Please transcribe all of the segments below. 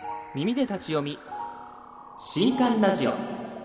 耳で立ち読み新刊ラジオ。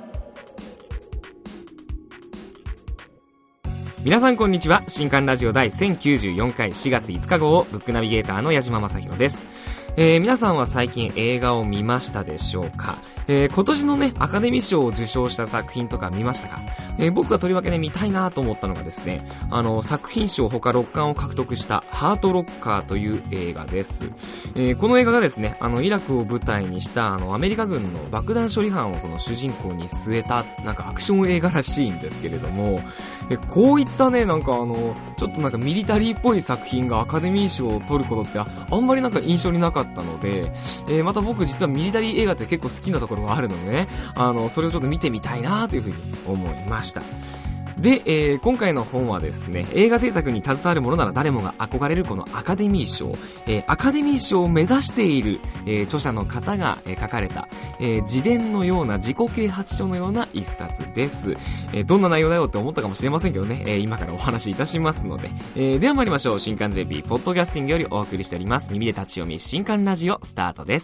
皆さんこんにちは。新刊ラジオ第1094回4月5日号ブックナビゲーターの矢島正宏です。皆さんは最近映画を見ましたでしょうか？今年のねアカデミー賞を受賞した作品とか見ましたか？僕がとりわけね見たいなと思ったのがですね、作品賞他6冠を獲得したハートロッカーという映画です。この映画がですねイラクを舞台にしたアメリカ軍の爆弾処理班をその主人公に据えたなんかアクション映画らしいんですけれども、こういったねなんかちょっとなんかミリタリーっぽい作品がアカデミー賞を取ることってあんまりなんか印象になかったので、また僕実はミリタリー映画って結構好きなところがあるのでね、それをちょっと見てみたいなというふうに思いました。で、今回の本はですね、映画制作に携わる者なら誰もが憧れるこのアカデミー賞、アカデミー賞を目指している、著者の方が、書かれた、自伝のような自己啓発書のような一冊です。どんな内容だよって思ったかもしれませんけどね、今からお話しいたしますので、では参りましょう。新刊 JP ポッドキャスティングよりお送りしております耳で立ち読み新刊ラジオスタートです。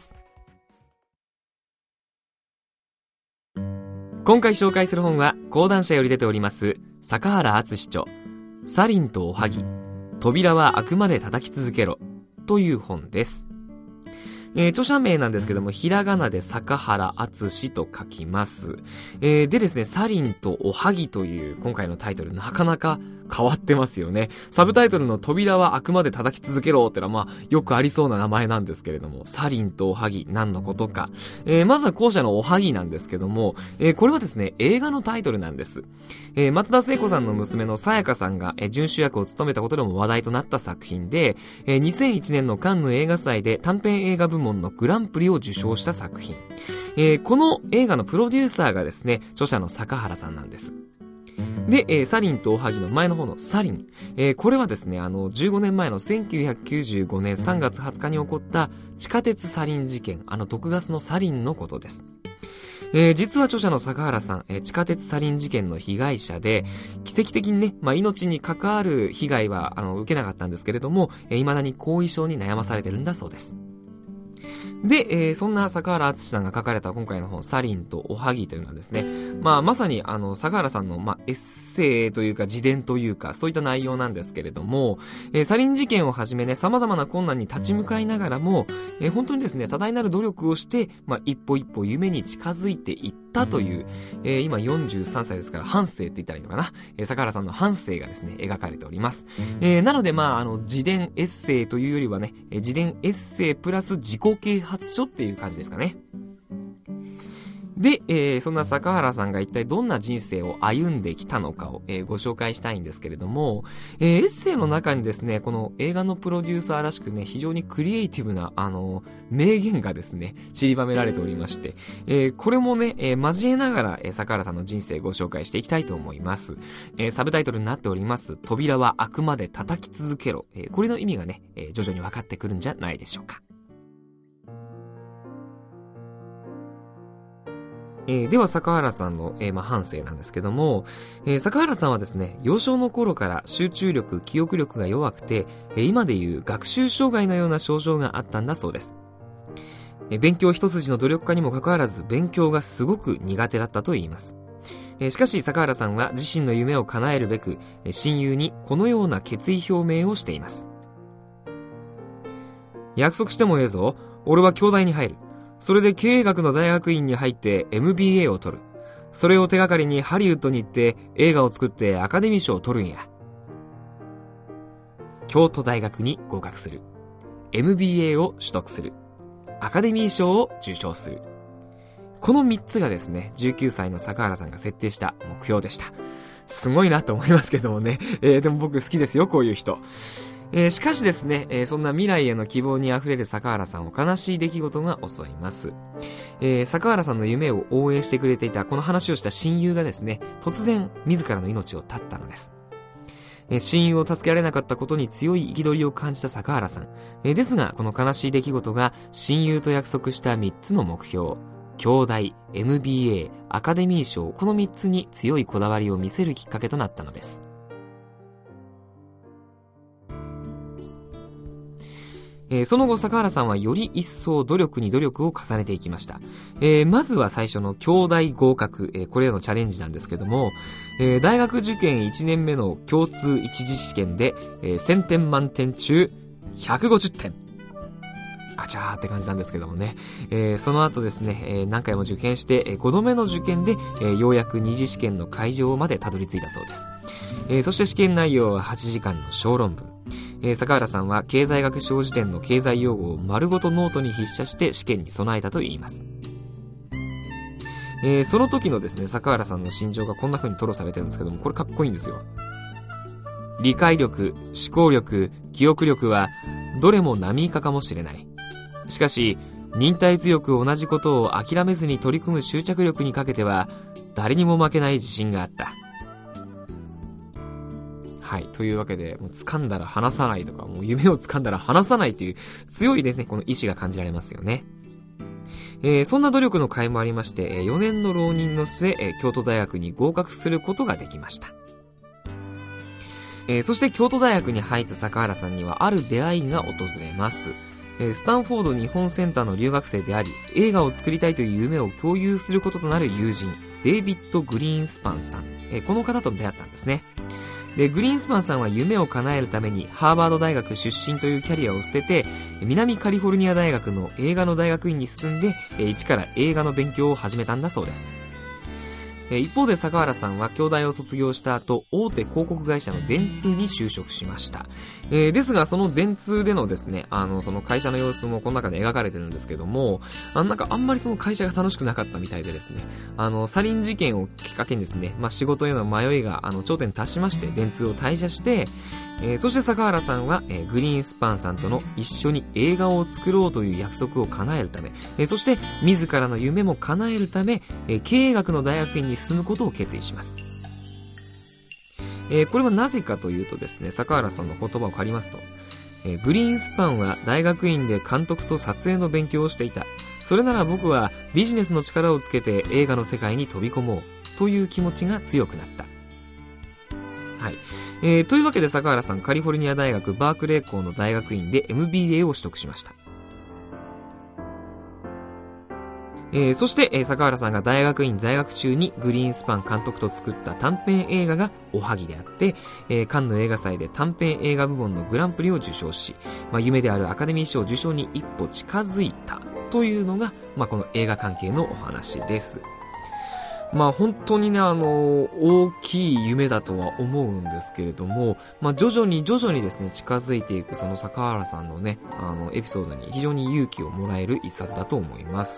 今回紹介する本は講談社より出ております坂原敦著サリンとおはぎ扉はあくまで叩き続けろという本です。著者名なんですけどもひらがなで坂原敦と書きます。でですね、サリンとおはぎという今回のタイトルなかなか変わってますよね。サブタイトルの扉はあくまで叩き続けろってのはよくありそうな名前なんですけれども、サリンとおはぎ何のことか。まずは後者のおはぎなんですけども、これはですね映画のタイトルなんです。松田聖子さんの娘のさやかさんが準主役を務めたことでも話題となった作品で、2001年のカンヌ映画祭で短編映画部門のグランプリを受賞した作品。この映画のプロデューサーがですね著者の坂原さんなんです。で、サリンとおはぎの前の方のサリン、これはですね15年前の1995年3月20日に起こった地下鉄サリン事件、毒ガスのサリンのことです。実は著者の坂原さん、地下鉄サリン事件の被害者で、奇跡的にね、命に関わる被害は受けなかったんですけれども、未だに後遺症に悩まされてるんだそうです。で、そんな坂原敦さんが書かれた今回の本サリンとおはぎというのはですね、まさに坂原さんのエッセイというか自伝というかそういった内容なんですけれども、サリン事件をはじめね様々な困難に立ち向かいながらも、本当にですね多大なる努力をして、一歩一歩夢に近づいていったという、今43歳ですから半生って言ったらいいのかな、坂原さんの半生がですね描かれております。なので自伝エッセイというよりはね、自伝エッセイプラス自己啓発書っていう感じですかね。で、そんな坂原さんが一体どんな人生を歩んできたのかを、ご紹介したいんですけれども、エッセイの中にですねこの映画のプロデューサーらしくね非常にクリエイティブな名言がですね散りばめられておりまして、これもね、交えながら、坂原さんの人生ご紹介していきたいと思います。サブタイトルになっております扉はあくまで叩き続けろ、これの意味がね、徐々に分かってくるんじゃないでしょうか。では坂原さんの、半生なんですけども、坂原さんはですね幼少の頃から集中力記憶力が弱くて、今でいう学習障害のような症状があったんだそうです。勉強一筋の努力家にもかかわらず勉強がすごく苦手だったといいます。しかし坂原さんは自身の夢を叶えるべく、親友にこのような決意表明をしています。約束してもええぞ。俺は京大に入る。それで経営学の大学院に入って MBA を取る。それを手がかりにハリウッドに行って映画を作ってアカデミー賞を取るんや。京都大学に合格する。MBA を取得する。アカデミー賞を受賞する。この3つがですね、19歳の坂原さんが設定した目標でした。すごいなと思いますけどもね。でも僕好きですよ、こういう人。しかしですね、そんな未来への希望にあふれる坂原さんを悲しい出来事が襲います。坂原さんの夢を応援してくれていたこの話をした親友がですね、突然自らの命を絶ったのです。親友を助けられなかったことに強い憤りを感じた坂原さん。ですが、この悲しい出来事が親友と約束した3つの目標、京大、MBA、アカデミー賞、この3つに強いこだわりを見せるきっかけとなったのです。 その後坂原さんはより一層努力に努力を重ねていきました。まずは最初の京大合格、これへのチャレンジなんですけども、大学受験1年目の共通一次試験で、1000点満点中150点。あちゃーって感じなんですけどもね。その後ですね、何回も受験して、5度目の受験で、ようやく二次試験の会場までたどり着いたそうです。そして試験内容は8時間の小論文。坂原さんは経済学小辞典の経済用語を丸ごとノートに筆写して試験に備えたといいます。その時のですね、坂原さんの心情がこんな風に吐露されてるんですけども、これかっこいいんですよ。理解力、思考力、記憶力はどれも並以下かもしれない。しかし、忍耐強く同じことを諦めずに取り組む執着力にかけては、誰にも負けない自信があった。はい。というわけで、もう掴んだら離さないとか、もう夢を掴んだら離さないっていう強いですね、この意志が感じられますよね。そんな努力の甲斐もありまして、4年の浪人の末、京都大学に合格することができました。そして京都大学に入った坂原さんにはある出会いが訪れます。スタンフォード日本センターの留学生であり、映画を作りたいという夢を共有することとなる友人、デイビッド・グリーンスパンさん。この方と出会ったんですね。で、グリーンスパンさんは夢を叶えるためにハーバード大学出身というキャリアを捨てて、南カリフォルニア大学の映画の大学院に進んで、一から映画の勉強を始めたんだそうです。一方で坂原さんは京大を卒業した後、大手広告会社の電通に就職しました。ですが、その電通でのですね、その会社の様子もこの中で描かれてるんですけども、なんかあんまりその会社が楽しくなかったみたいでですね、サリン事件をきっかけにですね、仕事への迷いが頂点に達しまして、電通を退社して、そして坂原さんは、グリーンスパンさんとの一緒に映画を作ろうという約束を叶えるため、そして自らの夢も叶えるため、経営学の大学院に進むことを決意します。これはなぜかというとですね、坂原さんの言葉を借りますと、グリーンスパンは大学院で監督と撮影の勉強をしていた。それなら僕はビジネスの力をつけて映画の世界に飛び込もうという気持ちが強くなった。はい。というわけで坂原さん、カリフォルニア大学バークレー校の大学院で MBA を取得しました。そして、坂原さんが大学院在学中にグリーンスパン監督と作った短編映画がおはぎであって、カンヌ映画祭で短編映画部門のグランプリを受賞し、夢であるアカデミー賞受賞に一歩近づいたというのが、この映画関係のお話です。本当にね、大きい夢だとは思うんですけれども、徐々にですね、近づいていくその坂原さんのね、エピソードに非常に勇気をもらえる一冊だと思います。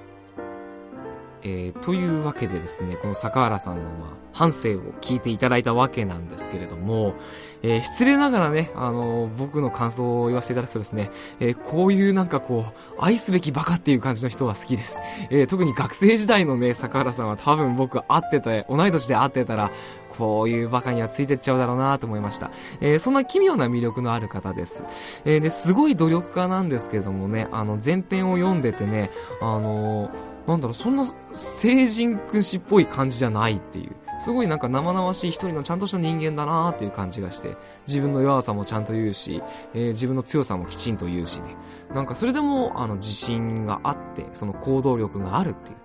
というわけでですね、この坂原さんの半生を聞いていただいたわけなんですけれども、失礼ながらね、僕の感想を言わせていただくとですね、こういうなんかこう、愛すべきバカっていう感じの人は好きです。特に学生時代のね、坂原さんは多分僕会ってた、同い年で会ってたら、こういうバカにはついてっちゃうだろうなと思いました。そんな奇妙な魅力のある方です。で、すごい努力家なんですけどもね、前編を読んでてね、そんな聖人君子っぽい感じじゃないっていう。すごいなんか生々しい一人のちゃんとした人間だなーっていう感じがして、自分の弱さもちゃんと言うし、自分の強さもきちんと言うしね。なんかそれでも、自信があって、その行動力があるっていう。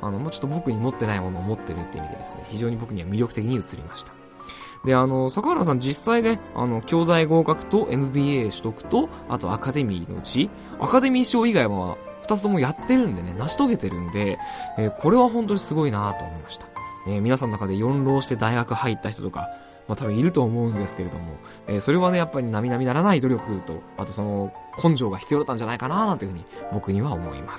もうちょっと僕に持ってないものを持ってるっていう意味でですね、非常に僕には魅力的に映りました。で、坂原さん実際ね、京大合格と MBA 取得と、あとアカデミーのうち、アカデミー賞以外は、二つともやってるんでね、成し遂げてるんで、これは本当にすごいなと思いました。皆さんの中で4浪して大学入った人とか、多分いると思うんですけれども、それはね、やっぱり並々ならない努力と、あとその根性が必要だったんじゃないかななんていうふうに僕には思います。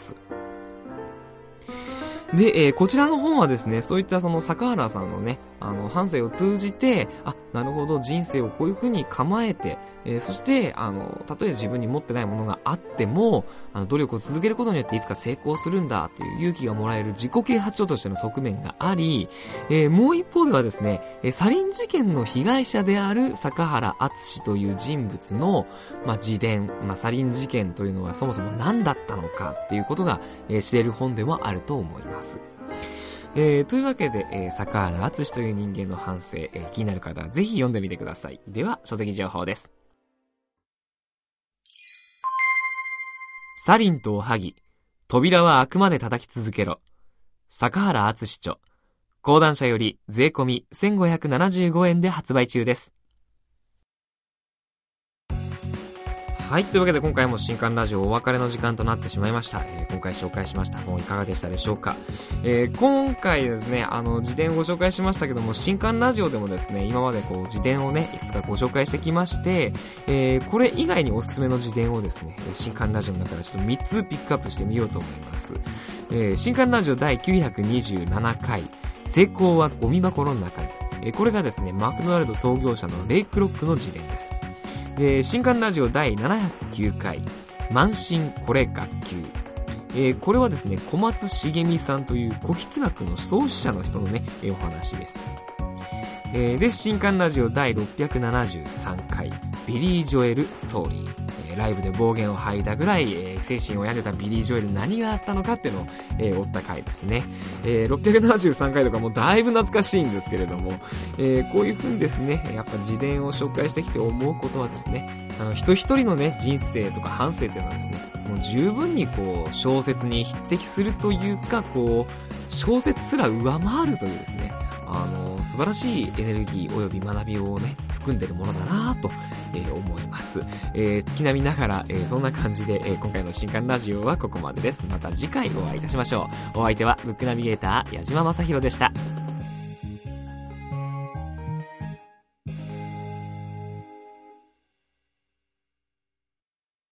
で、こちらの本はですね、そういったその坂原さんのね、半生を通じて、なるほど、人生をこういう風に構えて、そして、たとえ自分に持ってないものがあっても、努力を続けることによっていつか成功するんだっていう勇気がもらえる自己啓発書としての側面があり、もう一方ではですね、サリン事件の被害者である坂原敦という人物の、自伝、サリン事件というのはそもそも何だったのかっていうことが、知れる本でもあると思います。というわけで、坂原敦という人間の半生、気になる方はぜひ読んでみてください。では、書籍情報です。 サリンとおはぎ、扉は開くまで叩き続けろ。坂原敦著。講談社より税込み1575円で発売中です。はい、というわけで今回も新刊ラジオお別れの時間となってしまいました。今回紹介しました本いかがでしたでしょうか。今回ですね、自伝をご紹介しましたけども、新刊ラジオでもですね、今まで自伝をね、いくつかご紹介してきまして、これ以外におすすめの自伝をですね、新刊ラジオの中からちょっと3つピックアップしてみようと思います。新刊ラジオ第927回、成功はゴミ箱の中に。これがですね、マクドナルド創業者のレイ・クロックの自伝です。新刊ラジオ第709回、慢心これ学級。これはですね、小松茂美さんという古筆学の創始者の人のね、お話です。で、新刊ラジオ第673回、ビリー・ジョエルストーリー。ライブで暴言を吐いたぐらい、精神を病んでたビリー・ジョエル何があったのかっていうのを、追った回ですね。673回とかもだいぶ懐かしいんですけれども、こういう風にですね、やっぱ自伝を紹介してきて思うことはですね、人一人のね、人生とか反省というのはですね、もう十分に小説に匹敵するというか、小説すら上回るというですね、素晴らしいエネルギーおよび学びをね、含んでいるものだなぁと、思います。月並みながら、そんな感じで、今回の新刊ラジオはここまでです。また次回お会いいたしましょう。お相手はブックナビゲーター矢島正宏でした。